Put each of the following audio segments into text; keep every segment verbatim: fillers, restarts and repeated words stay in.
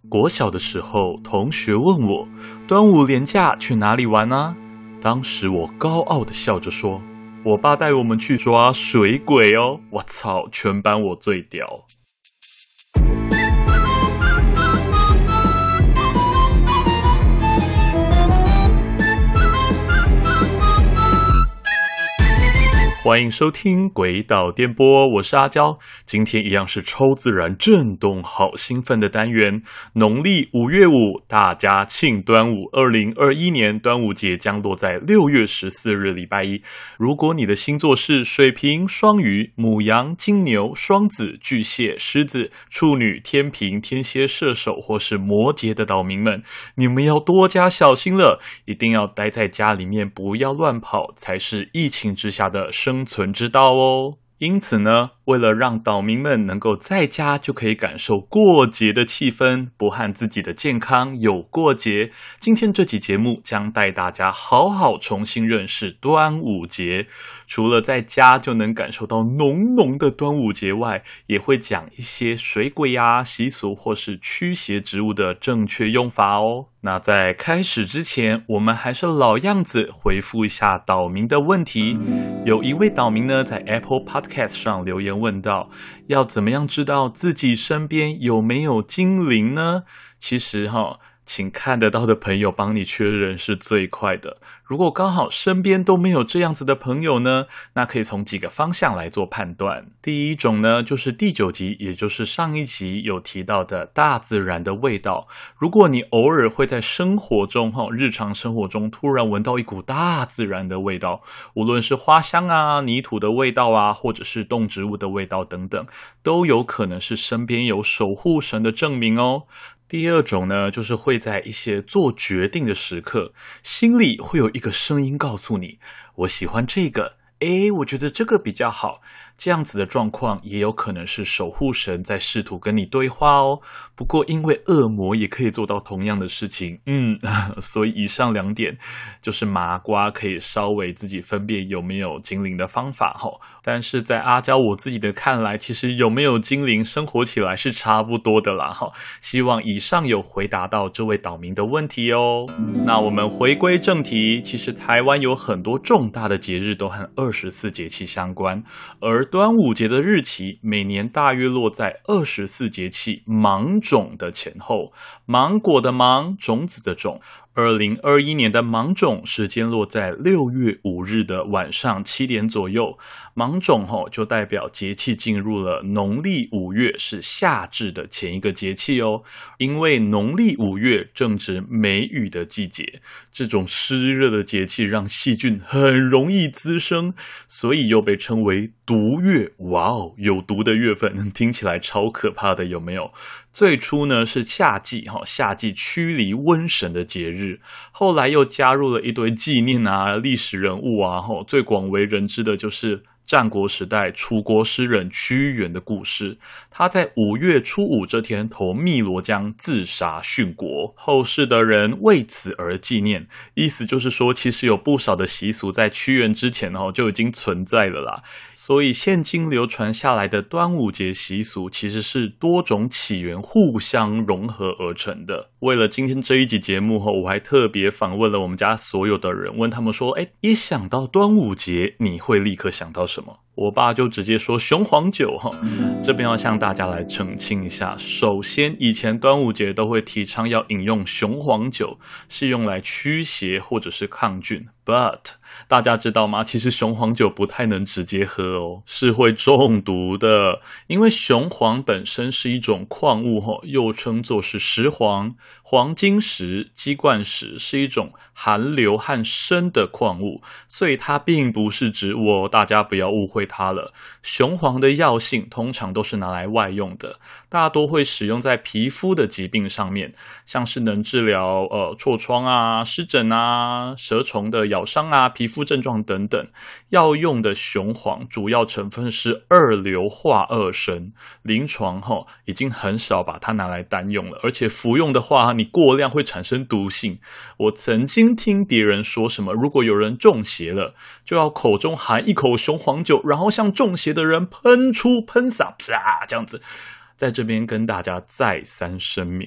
国小的时候，同学问我端午连假去哪里玩啊？当时我高傲的笑着说，我爸带我们去抓水鬼哦。我操，全班我最屌。欢迎收听鬼岛电波，我是阿交。今天一样是超自然震动好兴奋的单元。农历五月五，大家庆端午。二零二一年端午节将落在六月十四日礼拜一。如果你的星座是水瓶、双鱼、牡羊、金牛、双子、巨蟹、狮子、处女、天秤、天蝎、射手或是摩羯的岛民们，你们要多加小心了，一定要待在家里面，不要乱跑，才是疫情之下的生生存之道哦。因此呢，为了让岛民们能够在家就可以感受过节的气氛，不和自己的健康有过节，今天这期节目将带大家好好重新认识端午节。除了在家就能感受到浓浓的端午节外，也会讲一些水鬼啊、习俗或是驱邪植物的正确用法哦。那在开始之前，我们还是老样子回复一下岛民的问题。有一位岛民呢，在 Apple Podcast 上留言问到，要怎么样知道自己身边有没有精灵呢？其实哈，请看得到的朋友帮你确认是最快的。如果刚好身边都没有这样子的朋友呢，那可以从几个方向来做判断。第一种呢，就是第九集，也就是上一集有提到的大自然的味道。如果你偶尔会在生活中日常生活中突然闻到一股大自然的味道，无论是花香啊、泥土的味道啊，或者是动植物的味道等等，都有可能是身边有守护神的证明哦。第二种呢，就是会在一些做决定的时刻，心里会有一个声音告诉你，我喜欢这个，诶，我觉得这个比较好。这样子的状况也有可能是守护神在试图跟你对话哦。不过因为恶魔也可以做到同样的事情，嗯，所以以上两点就是麻瓜可以稍微自己分辨有没有精灵的方法齁。但是在阿交我自己的看来，其实有没有精灵生活起来是差不多的啦齁。希望以上有回答到这位岛民的问题哦。那我们回归正题，其实台湾有很多重大的节日都和二十四节气相关，而端午节的日期每年大约落在二十四节气芒种的前后，芒果的芒，种子的种。二零二一年的芒种时间落在六月五日的晚上七点左右。芒种吼就代表节气进入了农历五月，是夏至的前一个节气哦。因为农历五月正值梅雨的季节，这种湿热的节气让细菌很容易滋生，所以又被称为毒月。哇哦，有毒的月份，听起来超可怕的，有没有？最初呢是夏季，夏季驱离瘟神的节日，后来又加入了一堆纪念啊、历史人物啊，最广为人知的就是战国时代楚国诗人屈原的故事。他在五月初五这天投汨罗江自杀殉国，后世的人为此而纪念。意思就是说，其实有不少的习俗在屈原之前就已经存在了啦。所以现今流传下来的端午节习俗其实是多种起源互相融合而成的。为了今天这一集节目，我还特别访问了我们家所有的人，问他们说，诶，一想到端午节你会立刻想到什么？我爸就直接说雄黄酒哈。这边要向大家来澄清一下，首先以前端午节都会提倡要饮用雄黄酒，是用来驱邪或者是抗菌， but 大家知道吗？其实雄黄酒不太能直接喝哦，是会中毒的。因为雄黄本身是一种矿物，又称作是石黄、黄金石、鸡冠石，是一种含硫和砷的矿物，所以它并不是植物哦，大家不要误会它了。雄黄的药性通常都是拿来外用的，大多会使用在皮肤的疾病上面，像是能治疗呃痤疮啊、湿疹啊、蛇虫的咬伤啊、皮肤症状等等。药用的雄黄主要成分是二硫化二砷，临床齁已经很少把它拿来单用了，而且服用的话你过量会产生毒性。我曾经听别人说什么，如果有人中邪了，就要口中含一口雄黄酒，然后向中邪的人喷出喷洒，啪这样子。在这边跟大家再三声明，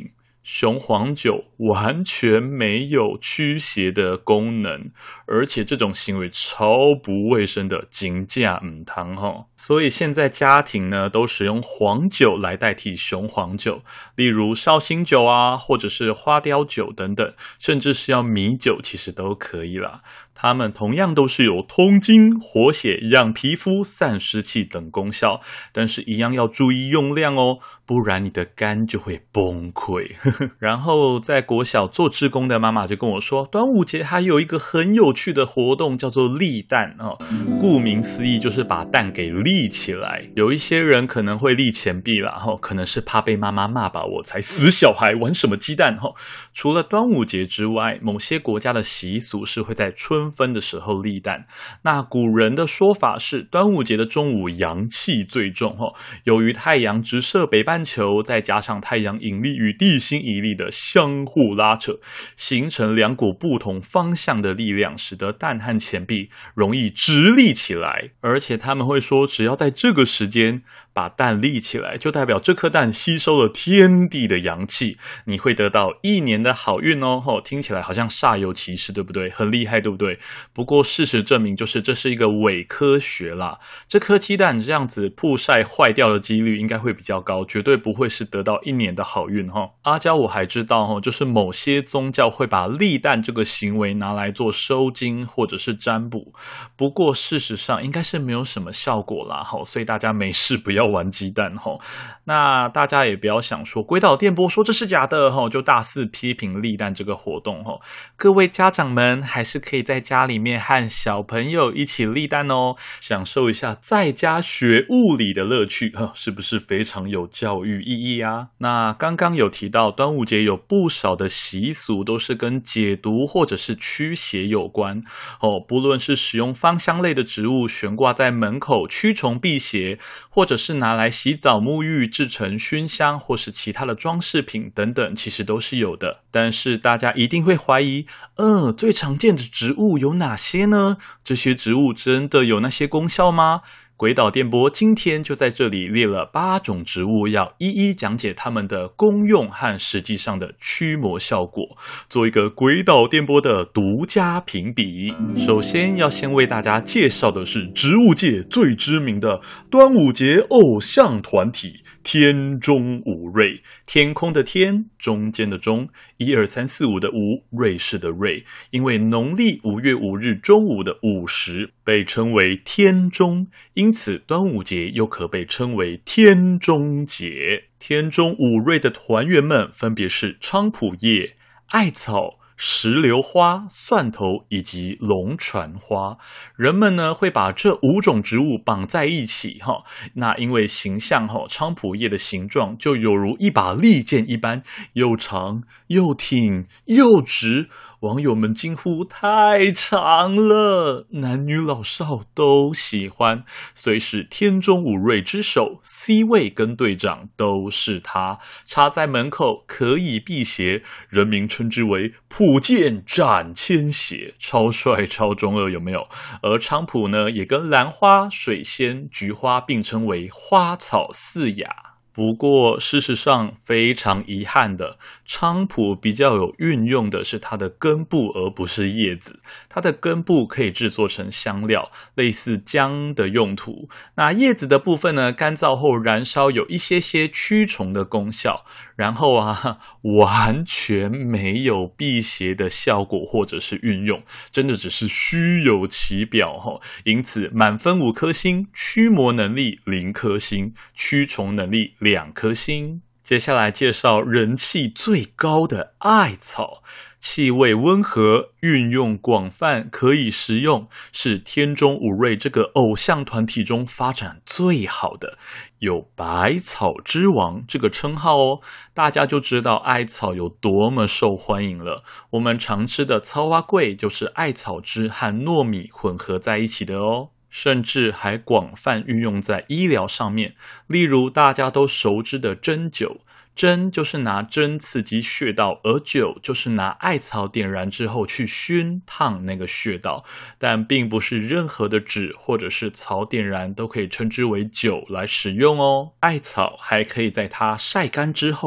雄黄酒完全没有驱邪的功能，而且这种行为超不卫生的，真假唔通齁。所以现在家庭呢都使用黄酒来代替雄黄酒，例如绍兴酒啊，或者是花雕酒等等，甚至是要米酒，其实都可以啦。它们同样都是有通经、活血、养皮肤、散湿气等功效，但是一样要注意用量哦，不然你的肝就会崩溃。然后在国小做志工的妈妈就跟我说，端午节还有一个很有趣的活动叫做立蛋哦，顾名思义就是把蛋给立起来。有一些人可能会立钱币啦，哦，可能是怕被妈妈骂吧，我才死小孩玩什么鸡蛋哦。除了端午节之外，某些国家的习俗是会在春分的时候立蛋。那古人的说法是，端午节的中午阳气最重哦，由于太阳直射北半球，再加上太阳引力与地心引力的相互拉扯，形成两股不同方向的力量，使得蛋和钱币容易直立起来。而且他们会说，只要在这个时间把蛋立起来，就代表这颗蛋吸收了天地的阳气，你会得到一年的好运哦。哦，听起来好像煞有其事，对不对？很厉害，对不对？不过事实证明，就是这是一个伪科学啦。这颗鸡蛋这样子曝晒坏掉的几率应该会比较高，绝对不会是得到一年的好运哈。阿交我还知道哈，就是某些宗教会把立蛋这个行为拿来做收金或者是占卜，不过事实上应该是没有什么效果啦哈，所以大家没事不要玩鸡蛋哈。那大家也不要想说鬼岛电波说这是假的哈，就大肆批评立蛋这个活动哈。各位家长们还是可以在家里面和小朋友一起立蛋哦，享受一下在家学物理的乐趣，是不是非常有教育意义啊？那刚刚有提到端午节有不少的习俗都是跟解毒或者是驱邪有关哦，不论是使用芳香类的植物悬挂在门口驱虫辟邪，或者是拿来洗澡沐浴制成熏香或是其他的装饰品等等，其实都是有的。但是大家一定会怀疑，呃，最常见的植物有哪些呢？这些植物真的有那些功效吗？鬼岛电波今天就在这里列了八种植物，要一一讲解它们的功用和实际上的驱魔效果，做一个鬼岛电波的独家评比。首先要先为大家介绍的是植物界最知名的端午节偶像团体天中五瑞，天空的天，中间的中，一二三四五的五，瑞士的瑞，因为农历五月五日中午的午时被称为天中，因此端午节又可被称为天中节。天中五瑞的团员们分别是菖蒲叶、艾草、石榴花、蒜头以及龙船花。人们呢会把这五种植物绑在一起哈，那因为形象哈，菖蒲叶的形状就有如一把利剑一般，又长又挺又直。网友们惊呼太长了，男女老少都喜欢，所以是天中五瑞之首 C 位跟队长都是他，插在门口可以辟邪，人民称之为普剑斩千邪，超帅超中二，有没有？而菖蒲呢也跟兰花、水仙、菊花并称为花草四雅。不过事实上非常遗憾的，菖蒲比较有运用的是它的根部而不是叶子，它的根部可以制作成香料，类似姜的用途。那叶子的部分呢，干燥后燃烧有一些些驱虫的功效，然后啊完全没有辟邪的效果或者是运用，真的只是虚有其表齁。因此满分五颗星，驱魔能力零颗星，驱虫能力两颗星。接下来介绍人气最高的艾草，气味温和，运用广泛，可以食用，是天中五瑞这个偶像团体中发展最好的，有百草之王这个称号哦。大家就知道艾草有多么受欢迎了。我们常吃的草仔粿就是艾草汁和糯米混合在一起的哦。甚至还广泛运用在医疗上面，例如大家都熟知的针灸，针就是拿针刺激穴道，而灸就是拿艾草点燃之后去熏烫那个穴道，但并不是任何的纸或者是草点燃都可以称之为灸来使用哦。艾草还可以在它晒干之后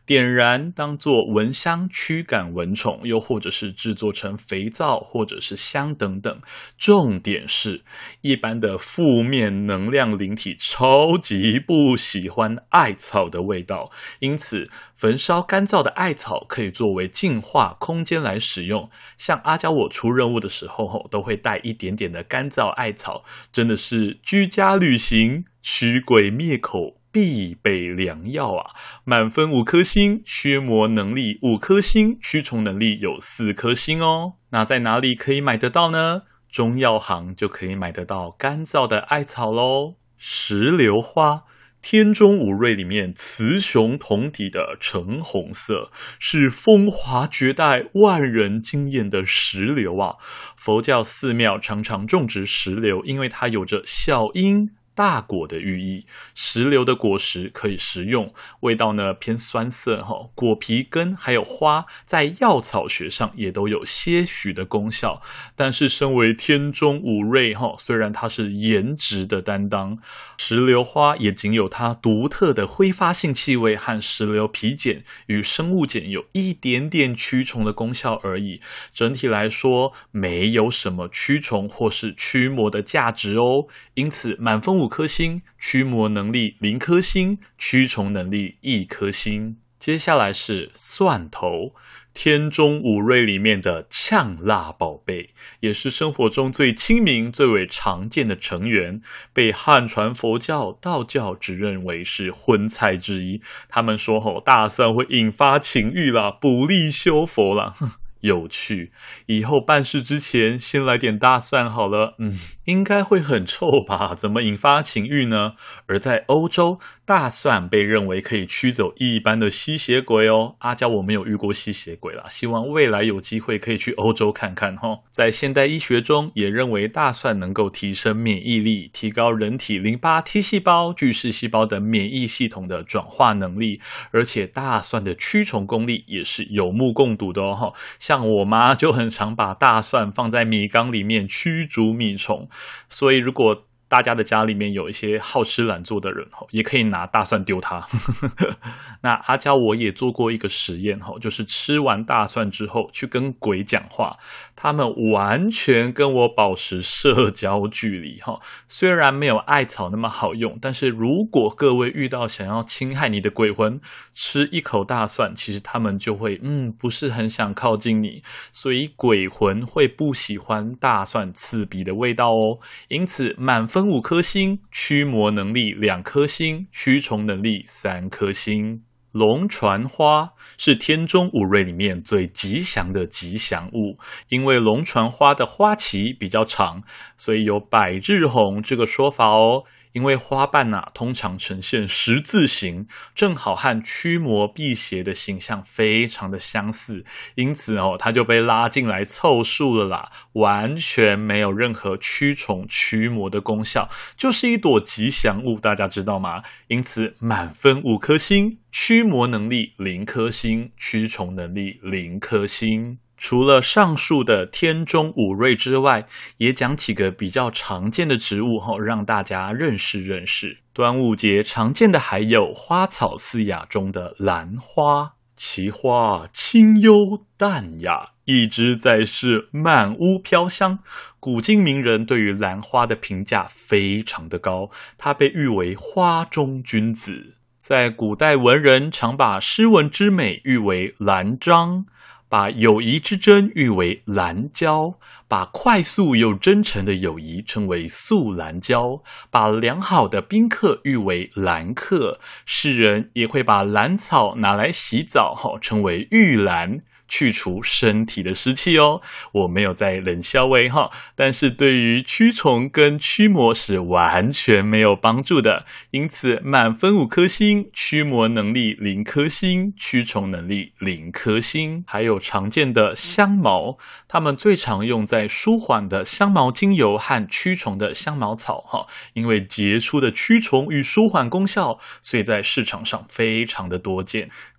点燃当作蚊香驱赶蚊虫，又或者是制作成肥皂或者是香等等。重点是一般的负面能量灵体超级不喜欢艾草的味道，因此焚烧干燥的艾草可以作为净化空间来使用。像阿交我出任务的时候都会带一点点的干燥艾草，真的是居家旅行驱鬼灭口必备良药啊！满分五颗星，驱魔能力五颗星，驱虫能力有四颗星哦。那在哪里可以买得到呢？中药行就可以买得到干燥的艾草咯。石榴花，天中五瑞里面雌雄同体的橙红色，是风华绝代、万人惊艳的石榴啊！佛教寺庙常常种植石榴，因为它有着小因大果的寓意。石榴的果实可以食用，味道呢偏酸涩，果皮根还有花在药草学上也都有些许的功效。但是身为天中五瑞，虽然它是颜值的担当，石榴花也仅有它独特的挥发性气味和石榴皮碱与生物碱有一点点驱虫的功效而已。整体来说没有什么驱虫或是驱魔的价值哦。因此满分五颗星，驱魔能力零颗星，驱虫能力一颗星。接下来是蒜头，天中五瑞里面的呛辣宝贝，也是生活中最亲民最为常见的成员，被汉传佛教道教只认为是荤菜之一。他们说吼，大蒜会引发情欲啦，不利修佛啦。有趣，以后办事之前先来点大蒜好了。嗯，应该会很臭吧？怎么引发情欲呢？而在欧洲，大蒜被认为可以驱走一般的吸血鬼哦。阿交我没有遇过吸血鬼啦，希望未来有机会可以去欧洲看看齁。在现代医学中，也认为大蒜能够提升免疫力，提高人体淋巴 T 细胞、巨噬细胞等免疫系统的转化能力，而且大蒜的驱虫功力也是有目共睹的哦。像我妈就很常把大蒜放在米缸里面驱逐米虫，所以如果大家的家里面有一些好吃懒做的人，也可以拿大蒜丢它。那阿交我也做过一个实验，就是吃完大蒜之后去跟鬼讲话，他们完全跟我保持社交距离。虽然没有艾草那么好用，但是如果各位遇到想要侵害你的鬼魂，吃一口大蒜，其实他们就会嗯不是很想靠近你，所以鬼魂会不喜欢大蒜刺鼻的味道哦。因此满分五颗星，驱魔能力两颗星，驱虫能力三颗星。龙船花是天中五瑞里面最吉祥的吉祥物，因为龙船花的花期比较长，所以有百日红这个说法哦。因为花瓣啊通常呈现十字形，正好和驱魔辟邪的形象非常的相似，因此哦，它就被拉进来凑数了啦，完全没有任何驱虫驱魔的功效，就是一朵吉祥物，大家知道吗？因此满分五颗星，驱魔能力零颗星，驱虫能力零颗星。除了上述的天中五瑞之外，也讲几个比较常见的植物，让大家认识认识。端午节常见的还有花草四雅中的兰花，其花清幽淡雅，一直在世，满屋飘香。古今名人对于兰花的评价非常的高，它被誉为花中君子。在古代文人常把诗文之美誉为兰章，把友谊之真誉为兰交，把快速又真诚的友谊称为素兰交，把良好的宾客誉为兰客。世人也会把兰草拿来洗澡，称为浴兰，去除身体的湿气哦。我没有在冷笑话哈，但是对于驱虫跟驱魔是完全没有帮助的，因此满分五颗星，驱魔能力零颗星，驱虫能力零颗星。还有常见的香茅，它们最常用在舒缓的香茅精油和驱虫的香茅草哈，因为杰出的驱虫与舒缓功效，所以在市场上非常的多见。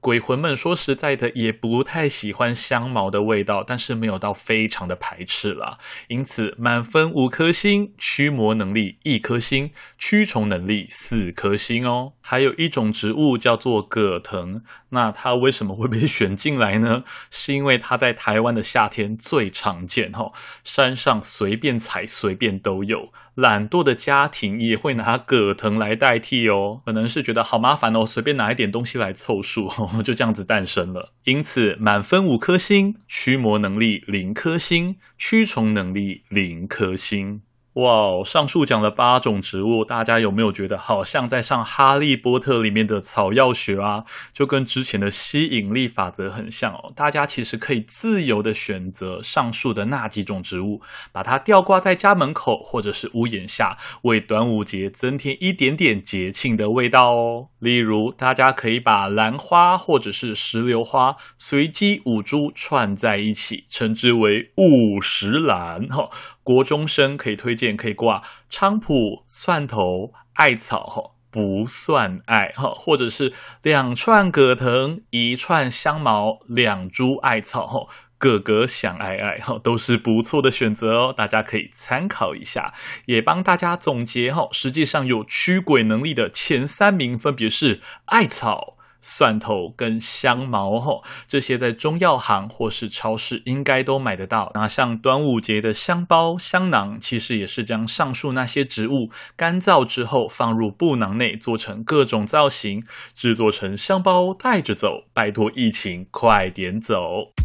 鬼魂们说实在的也不太喜欢香茅的味道，但是没有到非常的排斥啦。因此满分五颗星，驱魔能力一颗星，驱虫能力四颗星哦。还有一种植物叫做葛藤，那它为什么会被选进来呢？是因为它在台湾的夏天最常见哦，山上随便采随便都有，懒惰的家庭也会拿葛藤来代替哦，可能是觉得好麻烦哦，随便拿一点东西来凑数，就这样子诞生了。因此满分五颗星，驱魔能力零颗星，驱虫能力零颗星。哇，上述讲了八种植物，大家有没有觉得好像在上哈利波特里面的草药学啊？就跟之前的吸引力法则很像哦。大家其实可以自由的选择上述的那几种植物，把它吊挂在家门口或者是屋檐下，为端午节增添一点点节庆的味道哦。例如，大家可以把兰花或者是石榴花随机五株串在一起，称之为五十兰哦。国中生可以推荐可以挂菖蒲、蒜头、艾草不算爱，或者是两串葛藤、一串香茅、两株艾草，个个想爱爱，都是不错的选择哦，大家可以参考一下。也帮大家总结，实际上有驱鬼能力的前三名分别是艾草、蒜头跟香茅吼，这些在中药行或是超市应该都买得到。那像端午节的香包、香囊，其实也是将上述那些植物干燥之后放入布囊内，做成各种造型，制作成香包带着走。拜托疫情快点走！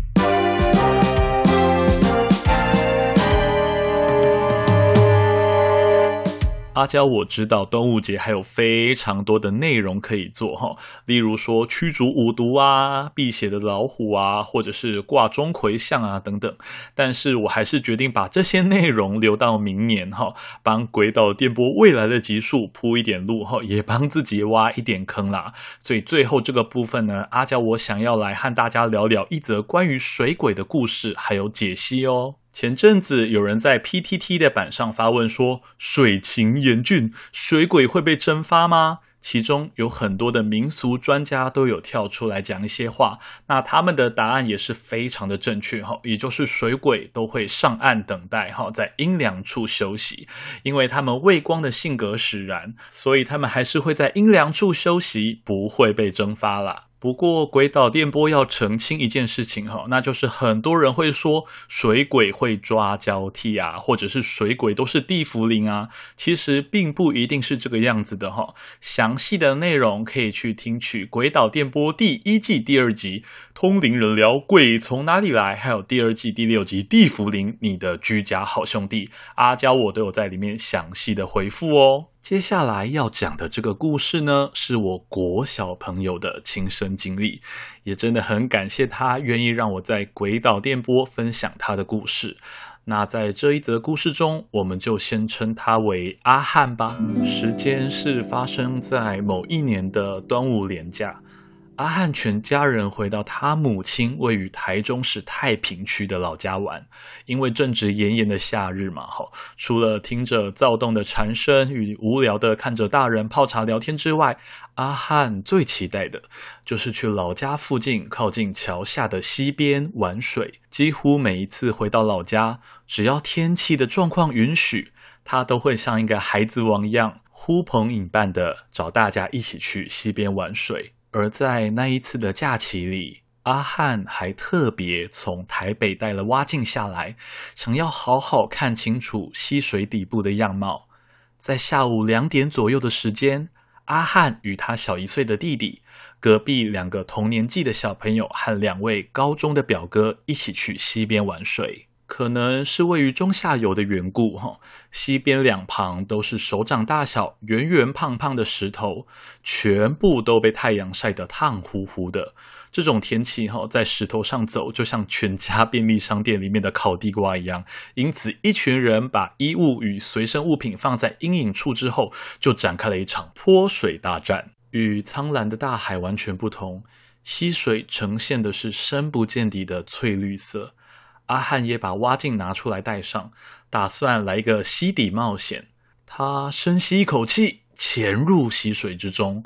阿娇，我知道端午节还有非常多的内容可以做哈，例如说驱逐五毒啊、辟邪的老虎啊，或者是挂钟馗像啊等等。但是我还是决定把这些内容留到明年哈，帮鬼岛电波未来的集数铺一点路哈，也帮自己挖一点坑啦。所以最后这个部分呢，阿娇我想要来和大家聊聊一则关于水鬼的故事，还有解析哦。前阵子有人在 P T T 的版上发问说，水情严峻，水鬼会被蒸发吗？其中有很多的民俗专家都有跳出来讲一些话，那他们的答案也是非常的正确，也就是水鬼都会上岸等待，在阴凉处休息，因为他们畏光的性格使然，所以他们还是会在阴凉处休息，不会被蒸发啦。不过鬼岛电波要澄清一件事情，那就是很多人会说水鬼会抓交替啊，或者是水鬼都是地茯苓啊，其实并不一定是这个样子的。详细的内容可以去听取鬼岛电波第一季第二集通灵人聊鬼从哪里来，还有第二季第六集地茯苓你的居家好兄弟，阿娇我都有在里面详细的回复哦。接下来要讲的这个故事呢，是我国小朋友的亲身经历，也真的很感谢他愿意让我在鬼岛电波分享他的故事。那在这一则故事中，我们就先称他为阿汉吧。时间是发生在某一年的端午连假，阿汉全家人回到他母亲位于台中市太平区的老家玩。因为正值炎炎的夏日嘛，除了听着躁动的蝉声与无聊的看着大人泡茶聊天之外，阿汉最期待的就是去老家附近靠近桥下的溪边玩水。几乎每一次回到老家，只要天气的状况允许，他都会像一个孩子王一样呼朋引伴的找大家一起去溪边玩水。而在那一次的假期里，阿汉还特别从台北带了蛙镜下来，想要好好看清楚溪水底部的样貌。在下午两点左右的时间，阿汉与他小一岁的弟弟，隔壁两个同年纪的小朋友和两位高中的表哥一起去溪边玩水。可能是位于中下游的缘故，溪边两旁都是手掌大小、圆圆胖胖的石头，全部都被太阳晒得烫乎乎的。这种天气在石头上走，就像全家便利商店里面的烤地瓜一样。因此，一群人把衣物与随身物品放在阴影处之后，就展开了一场泼水大战。与苍蓝的大海完全不同，溪水呈现的是深不见底的翠绿色。阿汉也把蛙镜拿出来戴上，打算来一个溪底冒险。他深吸一口气，潜入溪水之中。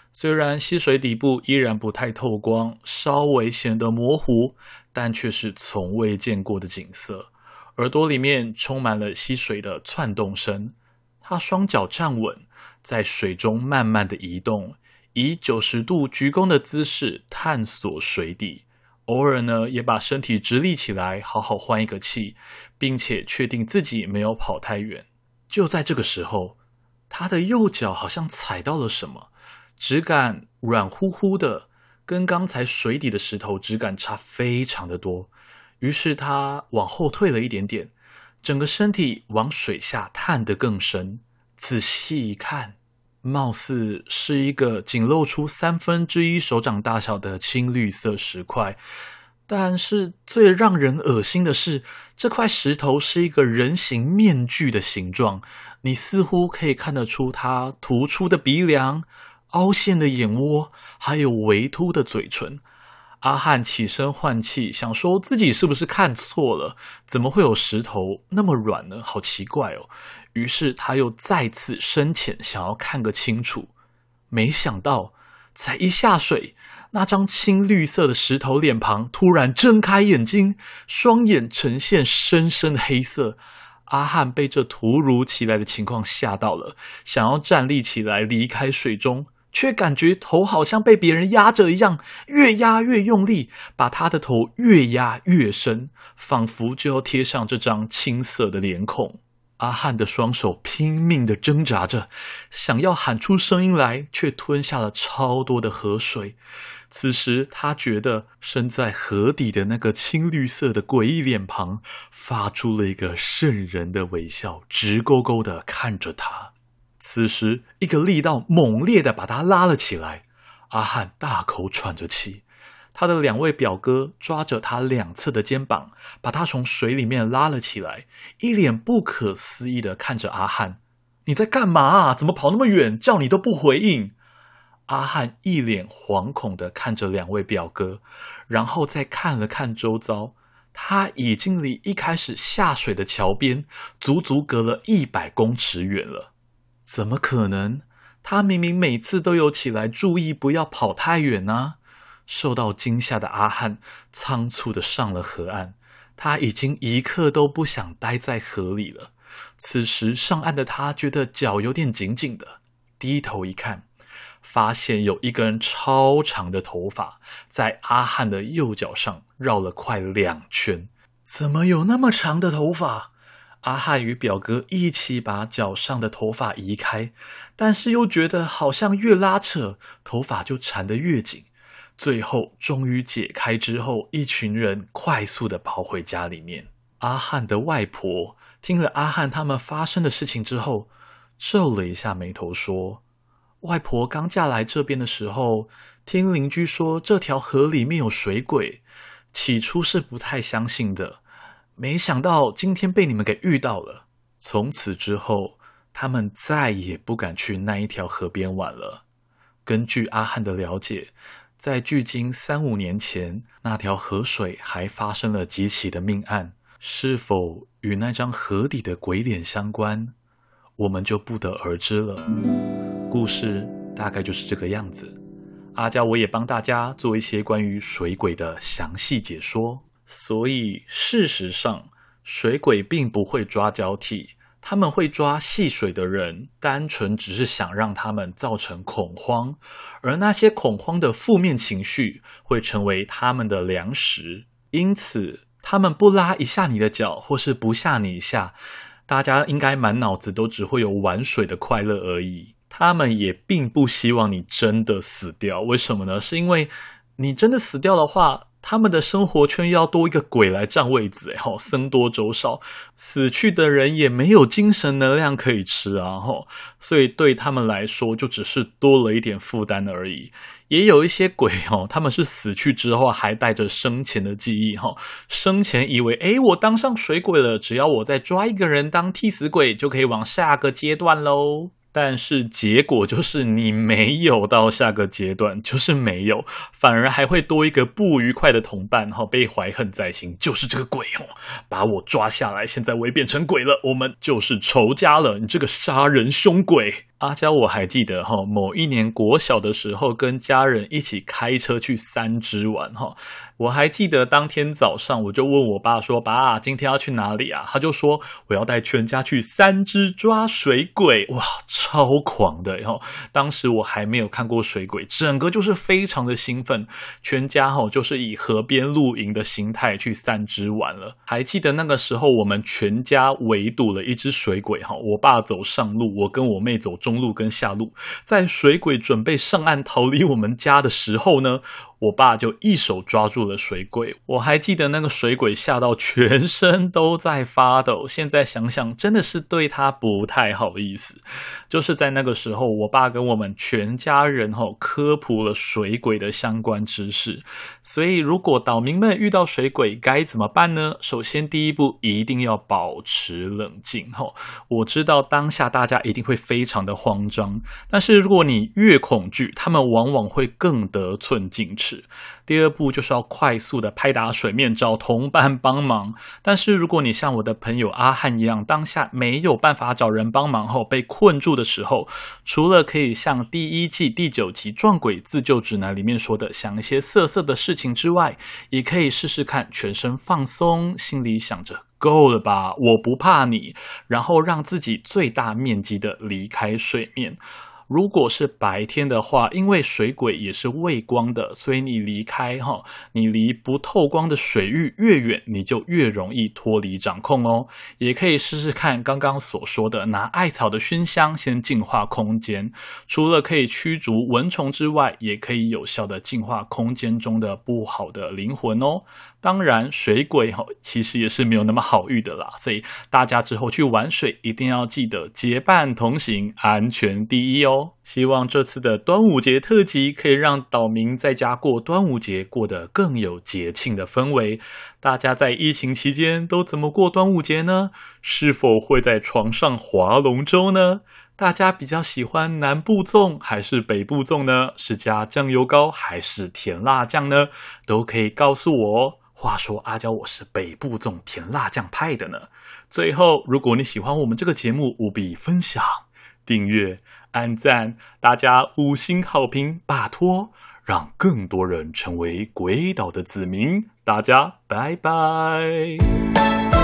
虽然溪水底部依然不太透光，稍微显得模糊，但却是从未见过的景色。耳朵里面充满了溪水的窜动声。他双脚站稳，在水中慢慢的移动，以九十度鞠躬的姿势探索水底。偶尔呢，也把身体直立起来，好好换一个气，并且确定自己没有跑太远。就在这个时候，他的右脚好像踩到了什么，质感软乎乎的，跟刚才水底的石头质感差非常的多。于是他往后退了一点点，整个身体往水下探得更深。仔细一看，貌似是一个仅露出三分之一手掌大小的青绿色石块，但是最让人恶心的是，这块石头是一个人形面具的形状，你似乎可以看得出它突出的鼻梁、凹陷的眼窝，还有微凸的嘴唇。阿汉起身换气，想说自己是不是看错了，怎么会有石头那么软呢？好奇怪哦。于是他又再次深潜，想要看个清楚。没想到才一下水，那张青绿色的石头脸庞突然睁开眼睛，双眼呈现深深的黑色。阿汉被这突如其来的情况吓到了，想要站立起来离开水中，却感觉头好像被别人压着一样，越压越用力，把他的头越压越深，仿佛就要贴上这张青色的脸孔。阿汉的双手拼命地挣扎着，想要喊出声音来，却吞下了超多的河水。此时他觉得身在河底的那个青绿色的诡异脸庞发出了一个瘆人的微笑，直勾勾地看着他。此时一个力道猛烈地把他拉了起来，阿汉大口喘着气。他的两位表哥抓着他两侧的肩膀，把他从水里面拉了起来，一脸不可思议地看着阿汉。你在干嘛啊？怎么跑那么远？叫你都不回应。阿汉一脸惶恐地看着两位表哥，然后再看了看周遭，他已经离一开始下水的桥边足足隔了一百公尺远了。怎么可能？他明明每次都有起来注意不要跑太远啊。受到惊吓的阿汉仓促地上了河岸，他已经一刻都不想待在河里了。此时上岸的他觉得脚有点紧紧的，低头一看，发现有一根超长的头发在阿汉的右脚上绕了快两圈。怎么有那么长的头发？阿汉与表哥一起把脚上的头发移开，但是又觉得好像越拉扯，头发就缠得越紧。最后终于解开之后，一群人快速地跑回家里面。阿汉的外婆听了阿汉他们发生的事情之后，皱了一下眉头说，外婆刚嫁来这边的时候，听邻居说这条河里面有水鬼，起初是不太相信的，没想到今天被你们给遇到了。从此之后，他们再也不敢去那一条河边玩了。根据阿汉的了解，在距今三五年前，那条河水还发生了几起的命案，是否与那张河底的鬼脸相关，我们就不得而知了。故事大概就是这个样子。阿交我也帮大家做一些关于水鬼的详细解说。所以事实上，水鬼并不会抓交替，他们会抓戏水的人，单纯只是想让他们造成恐慌，而那些恐慌的负面情绪会成为他们的粮食。因此他们不拉一下你的脚，或是不吓你一下，大家应该满脑子都只会有玩水的快乐而已。他们也并不希望你真的死掉。为什么呢？是因为你真的死掉的话，他们的生活圈要多一个鬼来占位子，齁，僧多粥少，死去的人也没有精神能量可以吃啊，齁，所以对他们来说就只是多了一点负担而已。也有一些鬼齁，他们是死去之后还带着生前的记忆齁，生前以为诶我当上水鬼了，只要我再抓一个人当替死鬼就可以往下个阶段咯。但是结果就是你没有到下个阶段，就是没有，反而还会多一个不愉快的同伴，被怀恨在心，就是这个鬼把我抓下来，现在我也变成鬼了，我们就是仇家了，你这个杀人凶鬼。 阿娇，我还记得哈，某一年国小的时候，跟家人一起开车去三芝玩哈。我还记得当天早上，我就问我爸说：“爸，今天要去哪里啊？”他就说：“我要带全家去三芝抓水鬼。”哇，超狂的哈！当时我还没有看过水鬼，整个就是非常的兴奋。全家哈就是以河边露营的形态去三芝玩了。还记得那个时候，我们全家围堵了一只水鬼哈，我爸走上路，我跟我妹走中。中路跟下路，在水鬼准备上岸逃离我们家的时候呢，我爸就一手抓住了水鬼。我还记得那个水鬼吓到全身都在发抖，现在想想真的是对他不太好意思。就是在那个时候，我爸跟我们全家人吼科普了水鬼的相关知识。所以如果岛民们遇到水鬼该怎么办呢？首先第一步一定要保持冷静吼。我知道当下大家一定会非常的慌张，但是如果你越恐惧，他们往往会更得寸进尺。第二步就是要快速的拍打水面，找同伴帮忙。但是如果你像我的朋友阿汉一样，当下没有办法找人帮忙后被困住的时候，除了可以像第一季第九集撞鬼自救指南里面说的想一些色色的事情之外，也可以试试看全身放松，心里想着够了吧，我不怕你，然后让自己最大面积的离开水面。如果是白天的话，因为水鬼也是畏光的，所以你离开哈，你离不透光的水域越远，你就越容易脱离掌控哦。也可以试试看刚刚所说的，拿艾草的熏香先净化空间，除了可以驱逐蚊虫之外，也可以有效的净化空间中的不好的灵魂哦。当然水鬼其实也是没有那么好遇的啦，所以大家之后去玩水一定要记得结伴同行，安全第一哦。希望这次的端午节特辑可以让岛民在家过端午节过得更有节庆的氛围。大家在疫情期间都怎么过端午节呢？是否会在床上划龙舟呢？大家比较喜欢南部粽还是北部粽呢？是加酱油膏还是甜辣酱呢？都可以告诉我哦。话说阿娇，我是北部粽甜辣酱派的呢。最后，如果你喜欢我们这个节目，务必分享、订阅、按赞，大家五星好评，拜托，让更多人成为鬼岛的子民。大家拜拜。